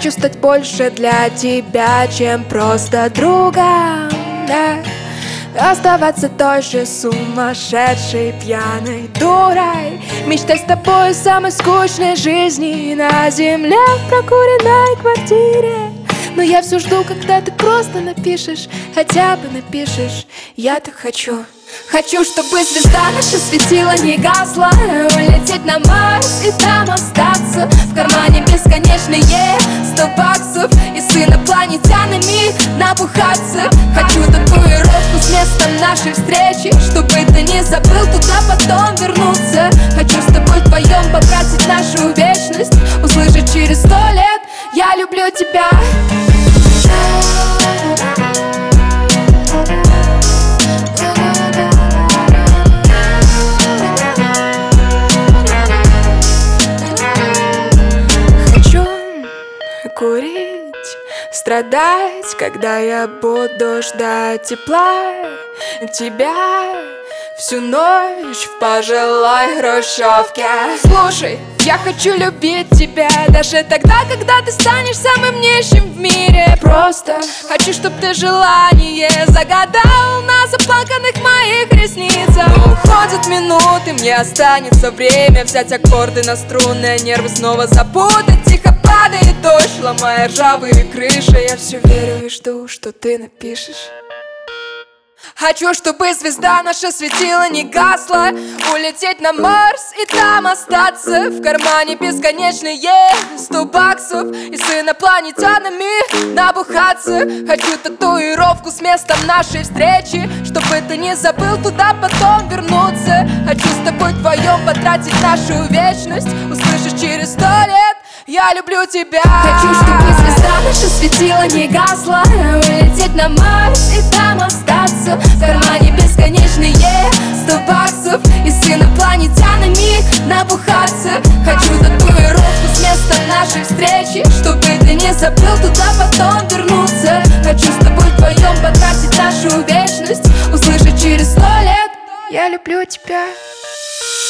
хочу стать больше для тебя, чем просто другом, да. Оставаться той же сумасшедшей пьяной дурой, мечтать с тобой о самой скучной жизни на земле в прокуренной квартире. Но я все жду, когда ты просто напишешь, хотя бы напишешь. Я так хочу. Хочу, чтобы звезда наша светила, не гасла, улететь на Марс и там остаться. В кармане бесконечные 100 баксов и с инопланетянами набухаться. Хочу татуировку с местом нашей встречи, чтобы ты не забыл туда потом вернуться. Хочу с тобой вдвоем потратить нашу вечность, услышать через 100 лет: я люблю тебя. Курить, страдать, когда я буду ждать тепла тебя всю ночь в пожилой хрущевке. Слушай, я хочу любить тебя даже тогда, когда ты станешь самым нищим в мире. Просто хочу, чтоб ты желание загадал на заплаканных моих ресницах. Уходят минуты, мне останется время взять аккорды на струнные, нервы снова запутать. Тихо падает дождь, ломая ржавые крыши. Я все верю и жду, что ты напишешь. Хочу, чтобы звезда наша светила, не гасла, улететь на Марс и там остаться. В кармане бесконечные 100 баксов и с инопланетянами набухаться. Хочу татуировку с местом нашей встречи, чтобы ты не забыл туда потом вернуться. Хочу с тобой вдвоем потратить нашу вечность, услышишь через 100 лет: я люблю тебя. Хочу, чтобы звезда наша светила, не гасла, улететь на Марс и там остаться. В кармане бесконечные 100 баксов и с инопланетянами набухаться. Хочу татуировку с местом нашей встречи, чтобы ты не забыл туда потом вернуться. Хочу с тобой вдвоем потратить нашу вечность, услышать через 100 лет: я люблю тебя.